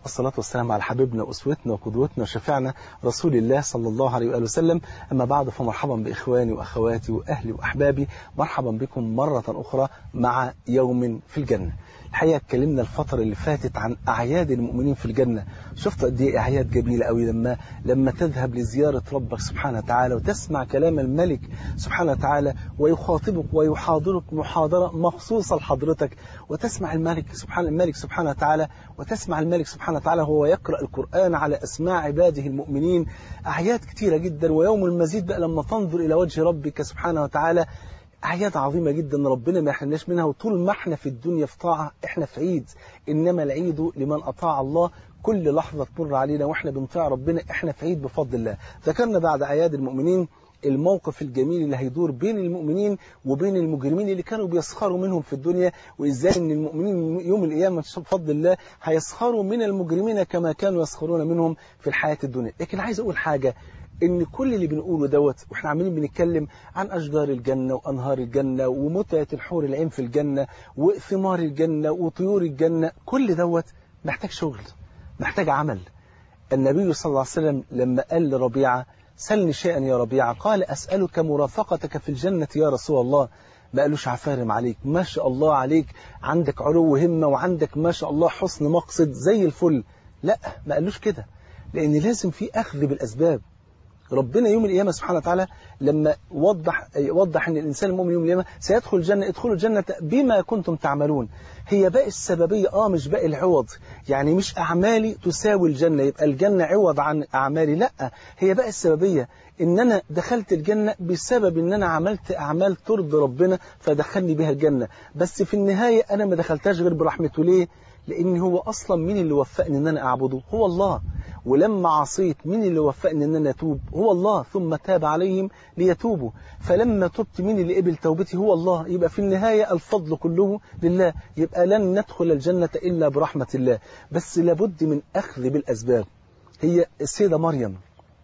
والصلاة والسلام على حبيبنا وأسوتنا وقدوتنا وشفيعنا رسول الله صلى الله عليه وآله وسلم. أما بعد، فمرحبا بإخواني وأخواتي وأهلي وأحبابي، مرحبا بكم مرة أخرى مع يوم في الجنة. الحقيقة اتكلمنا الفترة اللي فاتت عن أعياد المؤمنين في الجنة. شفت قد ايه أعياد جميلة قوي لما تذهب لزيارة ربك سبحانه وتعالى وتسمع كلام الملك سبحانه وتعالى ويخاطبك ويحاضرك محاضرة مخصوصة لحضرتك، وتسمع الملك سبحانه وتعالى وتسمع الملك سبحانه وتعالى هو يقرأ القرآن على أسماع عباده المؤمنين. أعياد كتيرة جدا، ويوم المزيد بقى لما تنظر إلى وجه ربك سبحانه وتعالى أعياد عظيمة جدا ربنا ما يحرمناش منها. وطول ما احنا في الدنيا في طاعة احنا في عيد، إنما العيد لمن أطاع الله. كل لحظة تمر علينا واحنا بنطيع ربنا احنا في عيد بفضل الله. ذكرنا بعد أعياد المؤمنين الموقف الجميل اللي هيدور بين المؤمنين وبين المجرمين اللي كانوا بيسخروا منهم في الدنيا، وإزاي إن المؤمنين يوم القيامة بفضل الله هيسخروا من المجرمين كما كانوا يسخرون منهم في الحياة الدنيا. لكن عايز أقول حاجة، إن كل اللي بنقوله دوت وإحنا عاملين بنتكلم عن أشجار الجنة وأنهار الجنة ومتعة الحور العين في الجنة وثمار الجنة وطيور الجنة، كل دوت محتاج شغل، محتاج عمل. النبي صلى الله عليه وسلم لما قال لربيعة سلني شيئا يا ربيعة، قال أسألك مرافقتك في الجنة يا رسول الله. ما قالوش عفارم عليك، ما شاء الله عليك، عندك علو همة وعندك ما شاء الله حسن مقصد زي الفل. لا، ما قالوش كده، لأن لازم في أخذ بالأسباب. ربنا يوم القيامة سبحانه وتعالى لما وضح أن الإنسان المؤمن يوم القيامة سيدخل الجنة، ادخلوا الجنة بما كنتم تعملون. هي باقي السببية مش باقي العوض، يعني مش أعمالي تساوي الجنة يبقى الجنة عوض عن أعمالي، لا، هي باقي السببية إن أنا دخلت الجنة بسبب إن أنا عملت أعمال ترضي ربنا فدخلني بها الجنة. بس في النهاية أنا ما دخلتهاش غير برحمته. ليه؟ لأن هو أصلا مين اللي وفقني إن أنا أعبده؟ هو الله. ولما عصيت مين اللي وفقني إن أنا أتوب؟ هو الله. ثم تاب عليهم ليتوبوا. فلما تبت مين اللي قبل توبتي؟ هو الله. يبقى في النهاية الفضل كله لله. يبقى لن ندخل الجنة إلا برحمة الله، بس لابد من أخذ بالأسباب. هي السيدة مريم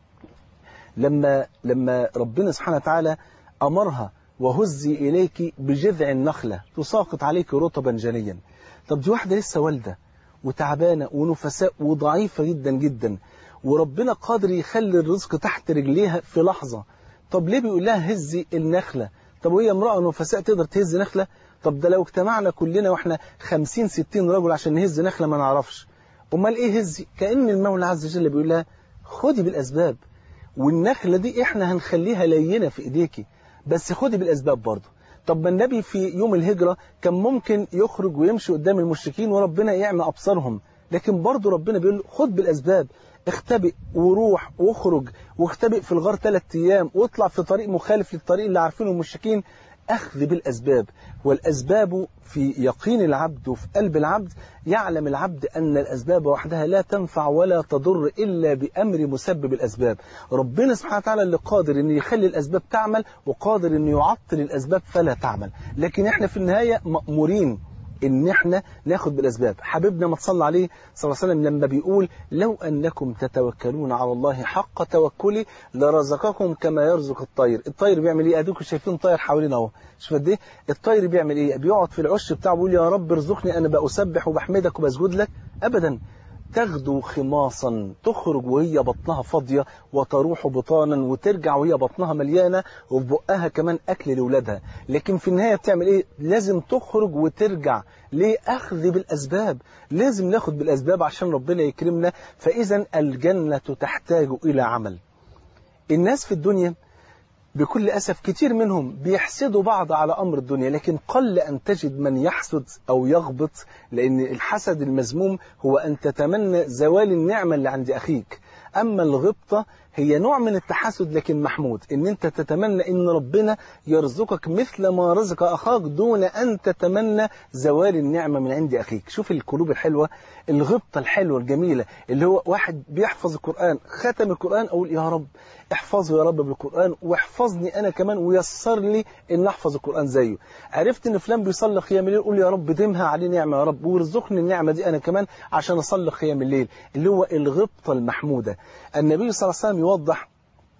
لما ربنا سبحانه وتعالى أمرها وهزي إليك بجذع النخلة تساقط عليك رطبا جنيا. طب دي واحدة لسه والدة وتعبانة ونفساء وضعيفة جدا جدا، وربنا قادر يخلي الرزق تحت رجليها في لحظة. طب ليه بيقول لها هزي النخلة؟ طب وهي امرأة نفساء تقدر تهز نخلة؟ طب ده لو اجتمعنا كلنا واحنا 50-60 رجل عشان نهز نخلة ما نعرفش. امال ايه هزي؟ كأن المولى عز وجل بيقول لها خدي بالأسباب، والنخلة دي احنا هنخليها لينة في ايديكي، بس خدي بالأسباب برضه. طب ما النبي في يوم الهجرة كان ممكن يخرج ويمشي قدام المشركين وربنا يعمى أبصارهم، لكن برضه ربنا بيقول خد بالأسباب، اختبئ وروح واخرج واختبئ في الغار 3 أيام واطلع في طريق مخالف للطريق اللي عارفينه المشركين. أخذ بالأسباب، والأسباب في يقين العبد وفي قلب العبد. يعلم العبد أن الأسباب وحدها لا تنفع ولا تضر إلا بأمر مسبب الأسباب. ربنا سبحانه وتعالى اللي قادر أن يخلي الأسباب تعمل وقادر أن يعطل الأسباب فلا تعمل، لكن إحنا في النهاية مأمورين إن إحنا ناخد بالأسباب. حبيبنا ما تصلى عليه صلى الله عليه وسلم لما بيقول لو أنكم تتوكلون على الله حق توكله لرزقكم كما يرزق الطير. الطير بيعمل إيه؟ أديكم شايفين طير حوالينا أهو، شوف قد إيه الطير بيعمل إيه؟ بيقعد في العش بتاعه بيقول يا رب ارزقني، أنا بأسبح وبحمدك وبسجد لك؟ أبدا. تغدو خماصا، تخرج وهي بطنها فاضية وتروح بطانا، وترجع وهي بطنها مليانة وفي بقها كمان أكل لأولادها. لكن في النهاية بتعمل إيه؟ لازم تخرج وترجع. ليه؟ أخذ بالأسباب. لازم ناخد بالأسباب عشان ربنا يكرمنا. فإذا الجنة تحتاج إلى عمل. الناس في الدنيا بكل أسف كتير منهم بيحسدوا بعض على أمر الدنيا، لكن قل أن تجد من يحسد أو يغبط، لأن الحسد المذموم هو أن تتمنى زوال النعمة اللي عند أخيك. أما الغبطة هي نوع من التحسد لكن محمود، إن أنت تتمنى إن ربنا يرزقك مثل ما رزق أخاك دون أن تتمنى زوال النعمة من عند أخيك. شوف القلوب الحلوة، الغبطة الحلوة الجميلة، اللي هو واحد بيحفظ القرآن، ختم القرآن، أقول يا رب احفظه يا رب بالقرآن واحفظني أنا كمان ويسر لي إن أحفظ القرآن زيه. عرفت إن فلان بيصلي قيام الليل، قول يا رب دمها عليه نعمة يا رب وارزقني النعمة دي أنا كمان عشان أصلي قيام الليل، اللي هو الغبطة المحمودة. النبي صلى الله عليه وسلم يوضح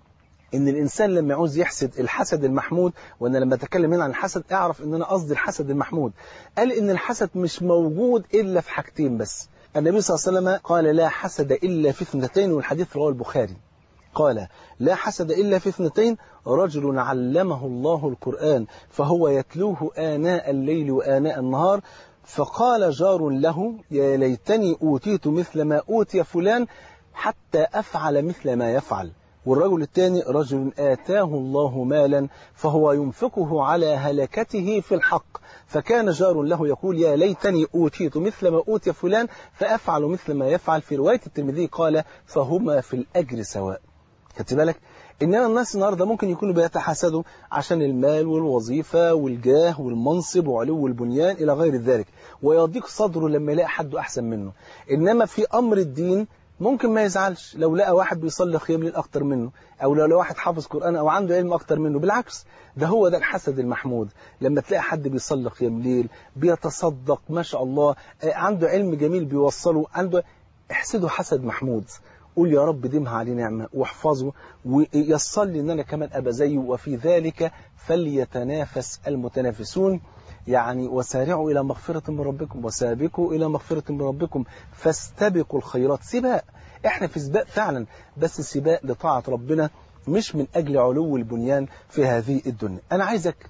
إن الإنسان لما يعوز يحسد الحسد المحمود، وأنا لما أتكلم هنا عن الحسد أعرف إن أنا قصدي الحسد المحمود. قال إن الحسد مش موجود إلا في حاجتين بس. النبي صلى الله عليه وسلم قال لا حسد إلا في اثنتين، والحديث رواه البخاري. قال لا حسد إلا في اثنتين: رجل علمه الله القرآن فهو يتلوه آناء الليل وآناء النهار، فقال جار له: يا ليتني أوتيت مثل ما أوتي فلان حتى أفعل مثل ما يفعل. والرجل الثاني: رجل آتاه الله مالا فهو ينفقه على هلكته في الحق، فكان جار له يقول: يا ليتني أوتيت مثل ما أوتي فلان فأفعل مثل ما يفعل. في رواية الترمذي قال: فهما في الأجر سواء. خدت بالك؟ إنما الناس النهارده ممكن يكونوا بيتحاسدوا عشان المال والوظيفة والجاه والمنصب وعلو البنيان إلى غير ذلك، ويضيق صدره لما يلاقي حد أحسن منه. إنما في أمر الدين ممكن ما يزعلش لو لقى واحد بيصلي قيام ليل أكتر منه، أو لو لقى واحد حافظ قرآن أو عنده علم أكتر منه. بالعكس، هو ده الحسد المحمود. لما تلاقي حد بيصلي قيام ليل، بيتصدق، ما شاء الله، عنده علم جميل بيوصله، احسده حسد محمود. قول يا رب ديمها عليه نعمة واحفظه ويصل لي ان انا كمان ابقى زيه. وفي ذلك فليتنافس المتنافسون. يعني وسارعوا الى مغفرة من ربكم وسابقوا الى مغفرة من ربكم فاستبقوا الخيرات. سباق، احنا في سباق فعلا، بس سباق لطاعة ربنا مش من اجل علو البنيان في هذه الدنيا. انا عايزك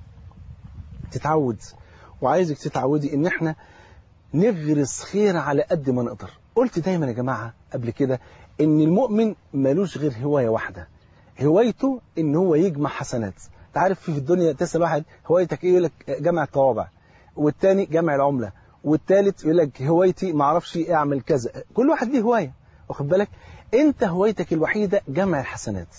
تتعود وعايزك تتعودي ان احنا نغرس خير على قد ما نقدر. قلت دايما يا جماعة قبل كده ان المؤمن مالوش غير هواية واحدة، هوايته ان هو يجمع حسنات. تعرف في الدنيا تسأل واحد هوايتك ايه، يقول لك جمع الطوابع، والتاني جمع العملة، والتالت يقول لك هوايتي ما اعرفش اعمل كذا. كل واحد ليه هواية، واخد بالك؟ انت هوايتك الوحيدة جمع الحسنات.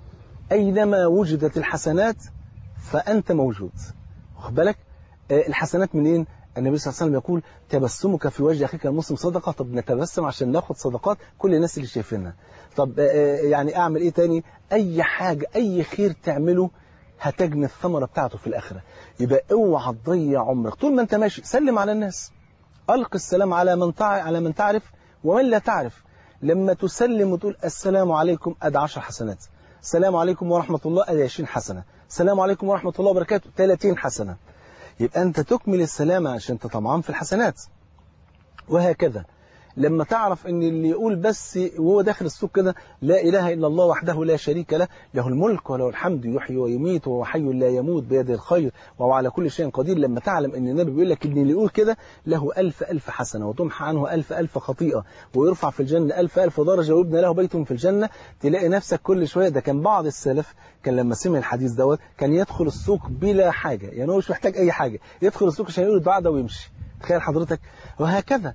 اينما وجدت الحسنات فانت موجود، واخد بالك؟ الحسنات منين؟ النبي صلى الله عليه وسلم يقول: تبسمك في وجه أخيك المسلم صدقة. طب نتبسم عشان ناخد صدقات كل الناس اللي شايفيننا. طب يعني أعمل إيه تاني؟ أي حاجة، أي خير تعمله هتجني الثمرة بتاعته في الآخرة. يبقى اوعى تضيع عمرك طول ما أنت ماشي. سلم على الناس، ألق السلام على من تعرف ومن لا تعرف. لما تسلم وتقول السلام عليكم أدي 10 حسنات، السلام عليكم ورحمة الله أدي 20 حسنة، السلام عليكم ورحمة الله وبركاته 30 حسنة. يبقى أنت تكمل السلامة عشان أنت طمعان في الحسنات. وهكذا لما تعرف أن اللي يقول بس وهو داخل السوق كده: لا إله إلا الله وحده لا شريك له، له الملك وله الحمد يحيي ويميت وهو حي لا يموت بيده الخير وهو على كل شيء قدير. لما تعلم أن النبي بيقول لك أن اللي يقول كده له 1000 حسنة وتمحى عنه 1000 خطيئة ويرفع في الجنة 1000 درجة ويبنى له بيت في الجنة، تلاقي نفسك كل شوية. ده كان بعض السلف كان لما سمع الحديث دوت كان يدخل السوق بلا حاجة، يعني هو مش محتاج أي حاجة، يدخل السوق عشان يقول الدعاء ده ويمشي. تخيل حضرتك. وهكذا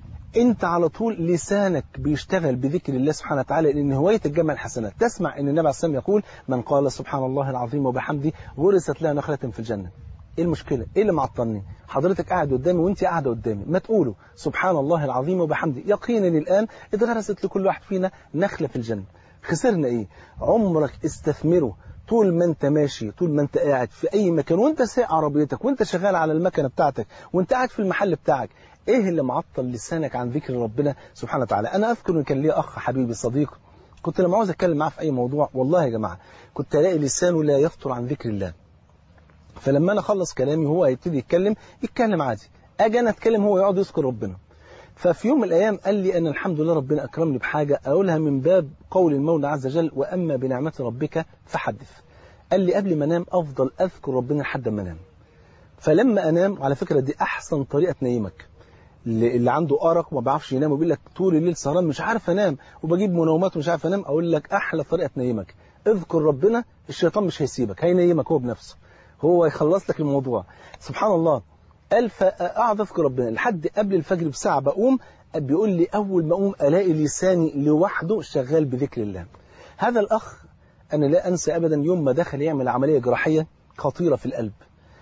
انت على طول لسانك بيشتغل بذكر الله سبحانه وتعالى، لان هوايتك جمع الحسنات. تسمع ان النبي عليه الصلاه والسلام يقول: من قال سبحان الله العظيم وبحمده غرست له نخلة في الجنة. ايه المشكلة؟ ايه اللي معطلني؟ حضرتك قاعد قدامي وانت قاعده قدامي، ما تقولوا سبحان الله العظيم وبحمده. يقينا الان اتغرست لكل واحد فينا نخلة في الجنة. خسرنا ايه؟ عمرك استثمره طول ما انت ماشي، طول ما انت قاعد في اي مكان، وانت سايق عربيتك، وانت شغال على المكنه بتاعتك، وانت قاعد في المحل بتاعك. ايه اللي معطل لسانك عن ذكر ربنا سبحانه وتعالى؟ انا اذكر ان كان لي اخ حبيبي صديق، كنت لما عاوز اتكلم معاه في اي موضوع والله يا جماعه كنت الاقي لسانه لا يفطر عن ذكر الله. فلما انا اخلص كلامي وهو هيبتدي يتكلم عادي، اجي انا اتكلم هو يقعد يذكر ربنا. ففي يوم من الأيام قال لي أن الحمد لله ربنا أكرمني بحاجة أقولها من باب قول المولى عز وجل: وأما بنعمة ربك فحدث. قال لي قبل ما أنام أفضل أذكر ربنا لحد ما أنام. فلما أنام، على فكرة دي أحسن طريقة تنيمك. اللي عنده أرق وما بيعرفش ينام وبيقول لك طول الليل سهران مش عارف أنام وبجيب منومات ومش عارف أنام، أقول لك أحلى طريقة تنيمك: اذكر ربنا. الشيطان مش هيسيبك، هينيمك هو بنفسه، هو يخلص لك الموضوع. سبحان الله. قال فأقعد أذكر ربنا لحد قبل الفجر بساعة. بقوم بيقول لي أول ما أقوم ألاقي لساني لوحده شغال بذكر الله. هذا الأخ أنا لا أنسى أبدا يوم ما دخل يعمل عملية جراحية خطيرة في القلب،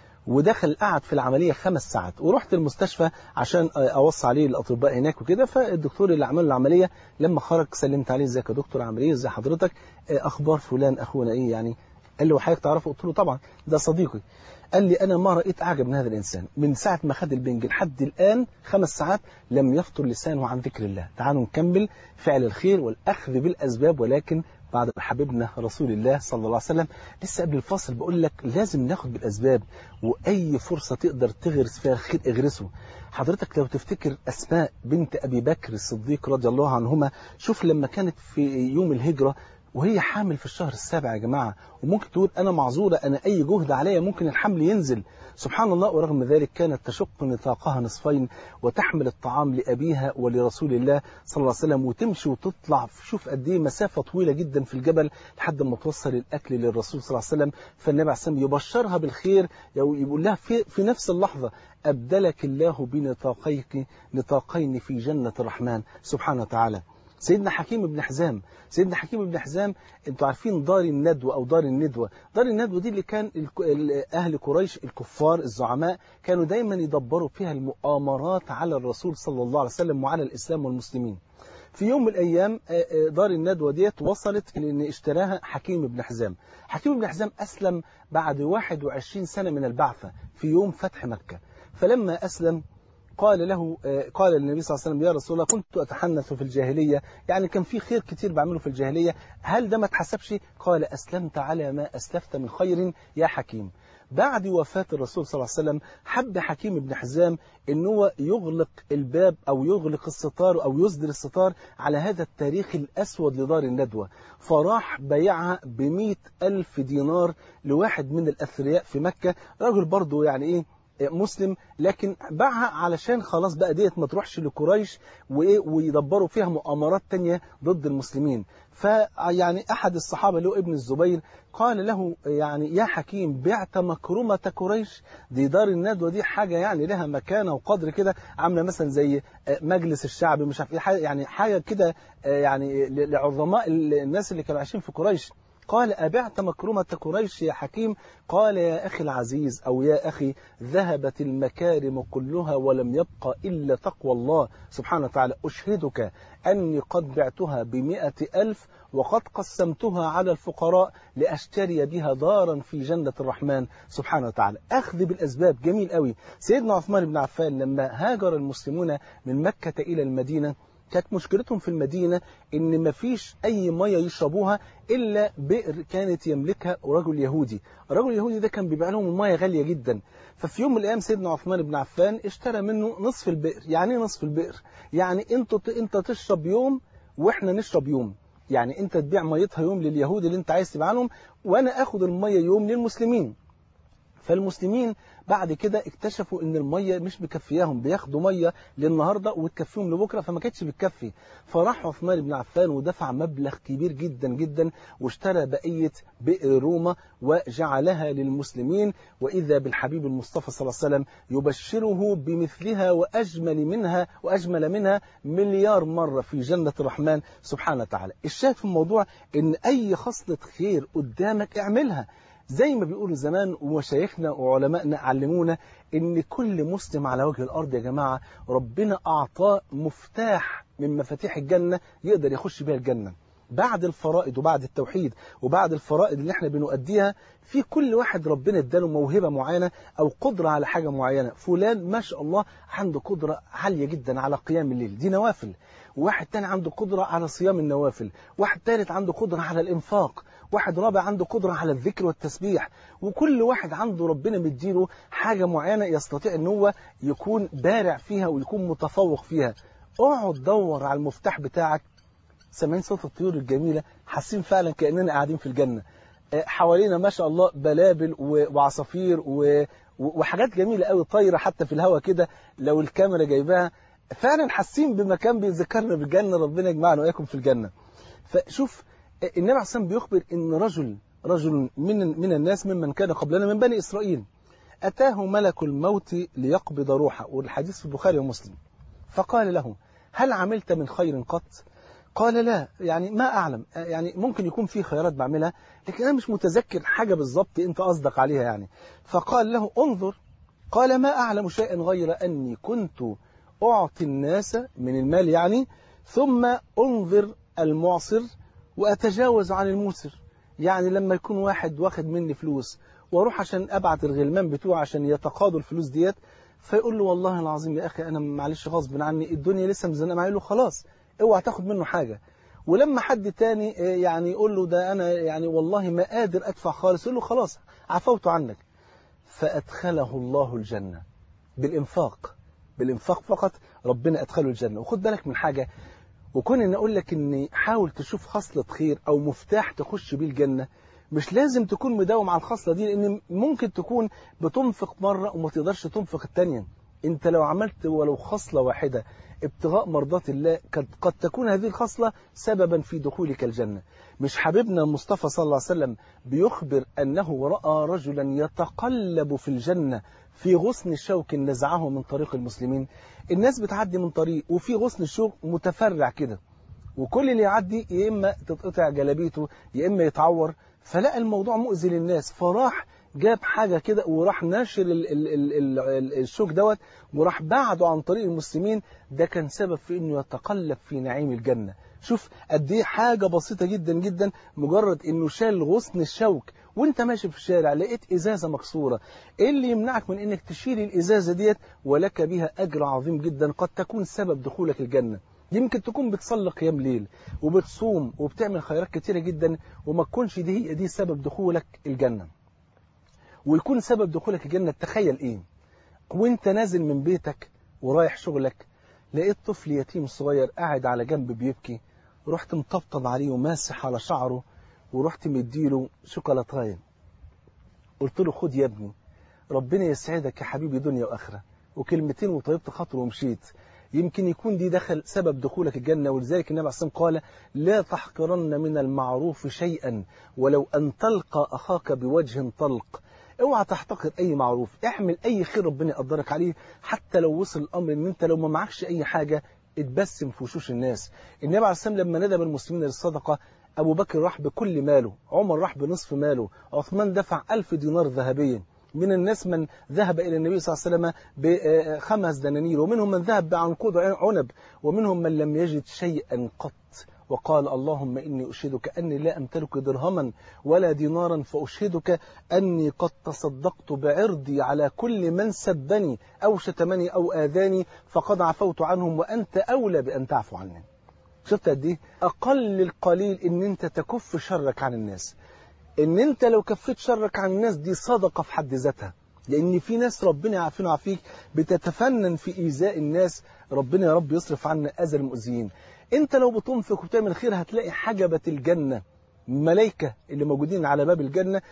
ودخل قعد في العملية 5 ساعات، ورحت المستشفى عشان أوصي عليه الأطباء هناك وكده. فالدكتور اللي عمل له العملية لما خرج سلمت عليه: ازيك يا دكتور، عامل ايه، ازي حضرتك، أخبار فلان أخونا ايه يعني. قال لي: وحضرتك تعرفه؟ قلت له: طبعا ده صديقي. قال لي: أنا ما رأيت أعجب من هذا الإنسان، من ساعة ما خد البنج لحد الآن 5 ساعات لم يفطر لسانه عن ذكر الله. تعالوا نكمل فعل الخير والأخذ بالأسباب، ولكن بعد حبيبنا رسول الله صلى الله عليه وسلم. لسه قبل الفاصل بقول لك لازم ناخد بالأسباب، وأي فرصة تقدر تغرس فيها الخير اغرسه. حضرتك لو تفتكر أسماء بنت أبي بكر الصديق رضي الله عنهما، شوف لما كانت في يوم الهجرة وهي حامل في الشهر السابع يا جماعة، وممكن تقول أنا معذورة، أنا أي جهد عليا ممكن الحمل ينزل، سبحان الله، ورغم ذلك كانت تشق نطاقها نصفين وتحمل الطعام لأبيها ولرسول الله صلى الله عليه وسلم، وتمشي وتطلع، شوف قد ايه مسافة طويلة جدا في الجبل لحد ما توصل الأكل للرسول صلى الله عليه وسلم. فالنبي عليه الصلاة والسلام يبشرها بالخير، يقول لها في نفس اللحظة أبدلك الله نطاقين في جنة الرحمن سبحانه وتعالى. سيدنا حكيم بن حزام، سيدنا حكيم بن حزام، انتوا عارفين دار الندوة أو دار الندوة، دار الندوة دي اللي كان أهل قريش الكفار الزعماء كانوا دايما يدبروا فيها المؤامرات على الرسول صلى الله عليه وسلم وعلى الإسلام والمسلمين. في يوم من الأيام دار الندوة ديت وصلت إن اشتراها حكيم بن حزام. حكيم بن حزام أسلم بعد 21 سنة من البعثة في يوم فتح مكة. فلما أسلم قال للنبي صلى الله عليه وسلم يا رسول الله كنت أتحنث في الجاهلية، يعني كان في خير كتير بعمله في الجاهلية، هل ده ما اتحسبش؟ قال أسلمت على ما أسلفت من خير يا حكيم. بعد وفاة الرسول صلى الله عليه وسلم حب حكيم بن حزام إن هو يغلق الباب أو يغلق الستار أو يسدر الستار على هذا التاريخ الأسود لدار الندوة، فراح بيعها ب100,000 دينار لواحد من الأثرياء في مكة، رجل برضه يعني إيه مسلم، لكن باعها علشان خلاص بقى ديت ما تروحش لقريش ويدبروا فيها مؤامرات تانية ضد المسلمين. فيعني أحد الصحابة له ابن الزبير قال له يعني يا حكيم بعت مكرمة قريش، دي دار الندوة دي حاجة يعني لها مكانة وقدر كده، عاملة مثلا زي مجلس الشعب مش عارف ايه، يعني حاجة كده يعني لعظماء الناس اللي كانوا عايشين في قريش. قال أبعت مكرمة قريش يا حكيم؟ قال يا أخي العزيز أو يا أخي ذهبت المكارم كلها ولم يبقى إلا تقوى الله سبحانه وتعالى، أشهدك أني قد بعتها ب100,000 وقد قسمتها على الفقراء لأشتري بها دارا في جنة الرحمن سبحانه وتعالى. أخذ بالأسباب جميل قوي. سيدنا عثمان بن عفان لما هاجر المسلمون من مكة إلى المدينة كانت مشكلتهم في المدينة إن ما فيش أي مية يشربوها إلا بئر كانت يملكها رجل يهودي. الرجل اليهودي ده كان بيبيع لهم المية غالية جدا. ففي يوم من الأيام سيدنا عثمان بن عفان اشترى منه نصف البئر. يعني ايه نصف البئر؟ يعني انت تشرب يوم واحنا نشرب يوم، يعني انت تبيع ميتها يوم لليهود اللي انت عايز تبيع لهم، وانا اخد المية يوم للمسلمين. فالمسلمين بعد كده اكتشفوا ان المية مش مكفياهم، بياخدوا مية للنهاردة وتكفيهم لبكرة، فما كانتش بتكفي. فراح عثمان بن عفان ودفع مبلغ كبير جدا جدا واشترى بقية بئر روما وجعلها للمسلمين، وإذا بالحبيب المصطفى صلى الله عليه وسلم يبشره بمثلها وأجمل منها مليار مرة في جنة الرحمن سبحانه وتعالى. الشاهد في الموضوع ان اي خصلة خير قدامك اعملها، زي ما بيقولوا زمان ومشايخنا وعلمائنا علمونا ان كل مسلم على وجه الارض يا جماعة ربنا اعطاه مفتاح من مفاتيح الجنة يقدر يخش بها الجنة. بعد الفرائض وبعد التوحيد وبعد الفرائض اللي احنا بنؤديها، في كل واحد ربنا اداله موهبة معينة او قدرة على حاجة معينة. فلان ما شاء الله عنده قدرة عالية جدا على قيام الليل، دي نوافل. واحد تاني عنده قدرة على صيام النوافل، واحد ثالث عنده قدرة على الإنفاق، واحد رابع عنده قدرة على الذكر والتسبيح. وكل واحد عنده ربنا مديله حاجة معينة يستطيع ان هو يكون بارع فيها ويكون متفوق فيها. اقعد دور على المفتاح بتاعك. سامعين صوت الطيور الجميلة؟ حاسين فعلا كأننا قاعدين في الجنة. حوالينا ما شاء الله بلابل وعصافير وحاجات جميلة قوي طايرة حتى في الهواء كده، لو الكاميرا جايباها فعلا حاسين بمكان بيذكرنا بالجنة. ربنا يجمعنا وإياكم في الجنة. فشوف النبي عليه الصلاة والسلام بيخبر إن رجل من الناس ممن كان قبلنا من بني إسرائيل أتاه ملك الموت ليقبض روحه، والحديث في البخاري ومسلم. فقال له هل عملت من خير قط؟ قال لا، يعني ما أعلم، يعني ممكن يكون في خيرات بعملها لكن أنا مش متذكر حاجة بالضبط أنت قصدك عليها يعني. فقال له انظر. قال ما أعلم شيئا غير أني كنت أعطي الناس من المال يعني، ثم أنظر المعصر وأتجاوز عن الموسر. يعني لما يكون واحد واخد مني فلوس واروح عشان أبعت الغلمان بتوعه عشان يتقاضوا الفلوس ديت، فيقول له والله العظيم يا أخي أنا معلش غصب عني الدنيا لسه مزنقة معايا، له خلاص اوعى تاخد منه حاجة. ولما حد تاني يعني يقول له ده أنا يعني والله ما قادر أدفع خالص، يقول له خلاص عفوت عنك. فأدخله الله الجنة بالإنفاق، بالإنفاق فقط ربنا أدخله الجنة. وخد بالك من حاجة، وكون إن أقول لك إن حاول تشوف خصلة خير أو مفتاح تخش بيه الجنة، مش لازم تكون مداوم على الخصلة دي، لأن ممكن تكون بتنفق مرة وما تقدرش تنفق التانية. أنت لو عملت ولو خصلة واحدة ابتغاء مرضات الله قد تكون هذه الخصلة سببا في دخولك الجنة. مش حبيبنا المصطفى صلى الله عليه وسلم بيخبر أنه رأى رجلا يتقلب في الجنة في غصن الشوك نزعه من طريق المسلمين. الناس بتعدي من طريق وفي غصن الشوك متفرع كده، وكل اللي يعدي يا إما تتقطع جلابيته يا إما يتعور. فلقى الموضوع مؤذي للناس، فراح جاب حاجة كده وراح ناشر الشوك دوت وراح بعده عن طريق المسلمين. ده كان سبب في انه يتقلب في نعيم الجنة. شوف قد ايه حاجة بسيطة جدا جدا، مجرد انه شال غصن الشوك وانت ماشي في الشارع لقيت ازازة مكسورة، ايه اللي يمنعك من انك تشيل الازازة ديت ولك بها اجر عظيم جدا قد تكون سبب دخولك الجنة. يمكن تكون بتصلي قيام ليل وبتصوم وبتعمل خيرات كتيرة جدا وما تكونش دي سبب دخولك الجنة، ويكون سبب دخولك الجنة. تخيل ايه وانت نازل من بيتك ورايح شغلك لقيت طفل يتيم صغير قاعد على جنب بيبكي، رحت مطبطب عليه وماسح على شعره ورحت مديله شوكولاتايه، قلت له خد يا ابني ربنا يسعدك يا حبيبي دنيا واخره، وكلمتين وطيبت خاطره ومشيت. يمكن يكون دي دخل سبب دخولك الجنة. ولذلك النبي عليه الصلاة والسلام قال لا تحقرن من المعروف شيئا ولو أن تلقى أخاك بوجه طلق. اوعى تحتقر أي معروف، اعمل أي خير ربنا يقدرك عليه، حتى لو وصل الأمر ان انت لو ما معكش أي حاجة اتبسم في وشوش الناس. النبي عليه الصلاة والسلام لما ندب المسلمين للصدقة، أبو بكر راح بكل ماله، عمر راح بنصف ماله، عثمان دفع 1000 دينار ذهبيا. من الناس من ذهب إلى النبي صلى الله عليه وسلم ب5 دنانير، ومنهم من ذهب بعنقود عنب، ومنهم من لم يجد شيئا قط وقال اللهم إني أشهدك أني لا أمتلك درهما ولا دينارا، فأشهدك أني قد تصدقت بعرضي على كل من سبني أو شتمني أو آذاني فقد عفوت عنهم وأنت أولى بأن تعفو عني. شفت قد ايه؟ أقل القليل إن أنت تكف شرك عن الناس. ان انت لو كفيت شرك عن الناس دي صدقة في حد ذاتها، لان في ناس ربنا يعافينا ويعافيك بتتفنن في ايذاء الناس. ربنا يا رب يصرف عنا اذى المؤذيين. انت لو بتنفق وبتعمل خير هتلاقي حجبة الجنة، ملائكة اللي موجودين على باب الجنة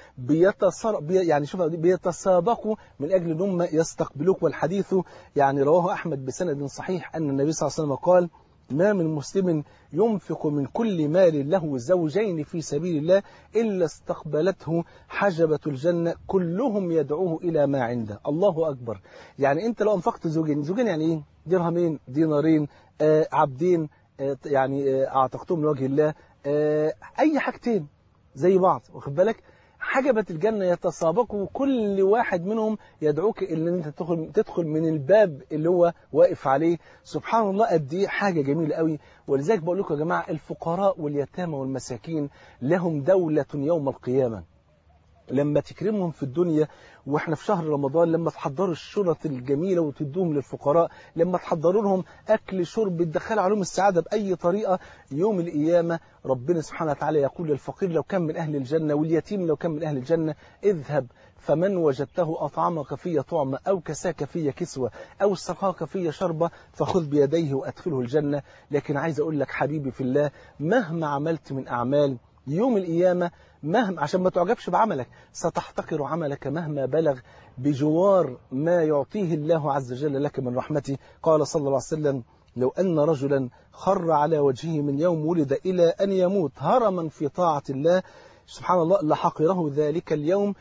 بيتسابقوا من اجل ان هم يستقبلوك. والحديث يعني رواه احمد بسند صحيح ان النبي صلى الله عليه وسلم قال ما من مسلم ينفق من كل مال له زوجين في سبيل الله إلا استقبلته حجبة الجنة كلهم يدعوه إلى ما عنده. الله أكبر. يعني أنت لو أنفقت زوجين يعني إيه؟ درهمين، دينارين، عبدين، يعني أعتقتهم لوجه الله، أي حاجتين زي بعض، واخد بالك؟ حجبة الجنة يتسابقوا كل واحد منهم يدعوك إلا أن أنت تدخل من الباب اللي هو واقف عليه. سبحان الله قد ايه حاجة جميلة قوي. ولذلك بقول لكم يا جماعة الفقراء واليتامى والمساكين لهم دولة يوم القيامة. لما تكرمهم في الدنيا واحنا في شهر رمضان، لما تحضروا الشنط الجميلة وتدوهم للفقراء، لما تحضروا لهم أكل شرب تدخل عليهم السعادة بأي طريقة، يوم القيامة ربنا سبحانه وتعالى يقول للفقير لو كان من أهل الجنة واليتيم لو كان من أهل الجنة اذهب فمن وجدته أطعمك في طعمة أو كساك في كسوة أو سقاك في شربة فخذ بيديه وأدخله الجنة. لكن عايز أقول لك حبيبي في الله، مهما عملت من أعمال يوم القيامة، مهما عشان ما تعجبش بعملك، ستحتقر عملك مهما بلغ بجوار ما يعطيه الله عز وجل لك من رحمته. قال صلى الله عليه وسلم لو أن رجلا خر على وجهه من يوم ولد إلى أن يموت هرما في طاعة الله سبحان الله لحقره ذلك اليوم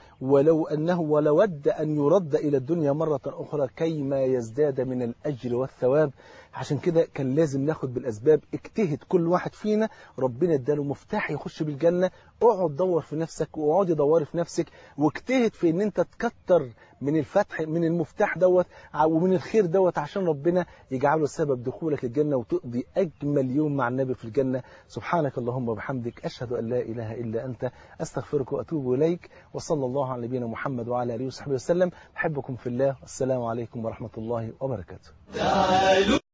ولود أن يرد إلى الدنيا مرة أخرى كيما يزداد من الأجر والثواب. عشان كده كان لازم ناخد بالأسباب. اجتهد كل واحد فينا ربنا اداله مفتاح يخش بالجنة. اقعد دور في نفسك واقعدي دوري في نفسك، واجتهد في ان انت تكتر من الفتح من المفتاح دوت ومن الخير دوت عشان ربنا يجعله سبب دخولك الجنة وتقضي أجمل يوم مع النبي في الجنة. سبحانك اللهم وبحمدك أشهد أن لا إله إلا أنت أستغفرك وأتوب إليك. وصلى الله على نبينا محمد وعلى آله وصحبه وسلم. أحبكم في الله. والسلام عليكم ورحمة الله وبركاته.